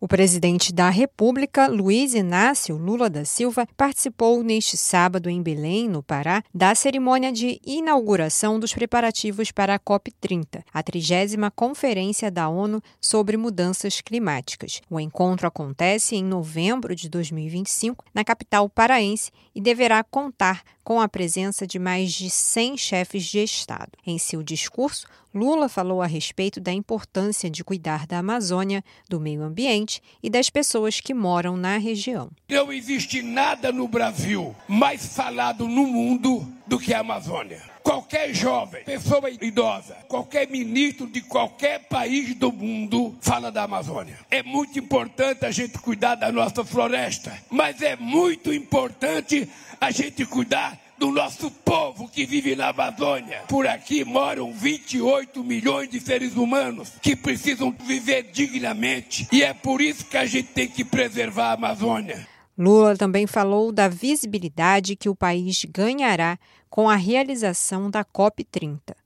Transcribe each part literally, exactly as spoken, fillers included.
O presidente da República, Luiz Inácio Lula da Silva, participou neste sábado em Belém, no Pará, da cerimônia de inauguração dos preparativos para a COP trinta, a trigésima Conferência da ONU sobre Mudanças Climáticas. O encontro acontece em novembro de dois mil e vinte e cinco, na capital paraense, e deverá contar com a presença de mais de cem chefes de Estado. Em seu discurso, Lula falou a respeito da importância de cuidar da Amazônia, do meio ambiente e das pessoas que moram na região. Não existe nada no Brasil mais falado no mundo do que a Amazônia. Qualquer jovem, pessoa idosa, qualquer ministro de qualquer país do mundo fala da Amazônia. É muito importante a gente cuidar da nossa floresta, mas é muito importante a gente cuidar do nosso povo que vive na Amazônia. Por aqui moram vinte e oito milhões de seres humanos que precisam viver dignamente, e é por isso que a gente tem que preservar a Amazônia. Lula também falou da visibilidade que o país ganhará com a realização da COP trinta.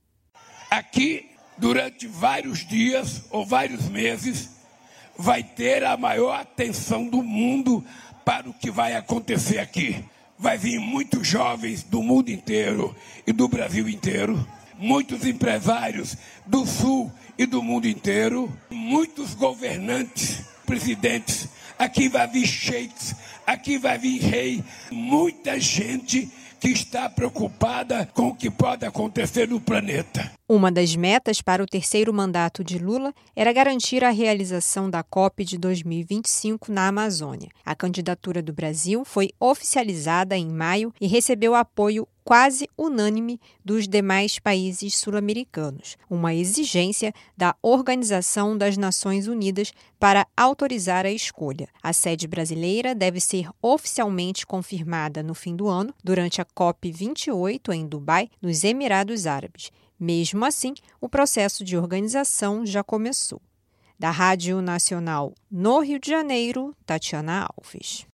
Aqui, durante vários dias ou vários meses, vai ter a maior atenção do mundo para o que vai acontecer aqui. Vai vir muitos jovens do mundo inteiro e do Brasil inteiro, muitos empresários do Sul e do mundo inteiro, muitos governantes, presidentes. Aqui vai vir sheiks, aqui vai vir rei, muita gente que está preocupada com o que pode acontecer no planeta. Uma das metas para o terceiro mandato de Lula era garantir a realização da COP de dois mil e vinte e cinco na Amazônia. A candidatura do Brasil foi oficializada em maio e recebeu apoio quase unânime dos demais países sul-americanos, uma exigência da Organização das Nações Unidas para autorizar a escolha. A sede brasileira deve ser oficialmente confirmada no fim do ano, durante a COP vinte e oito em Dubai, nos Emirados Árabes. Mesmo assim, o processo de organização já começou. Da Rádio Nacional no Rio de Janeiro, Tatiana Alves.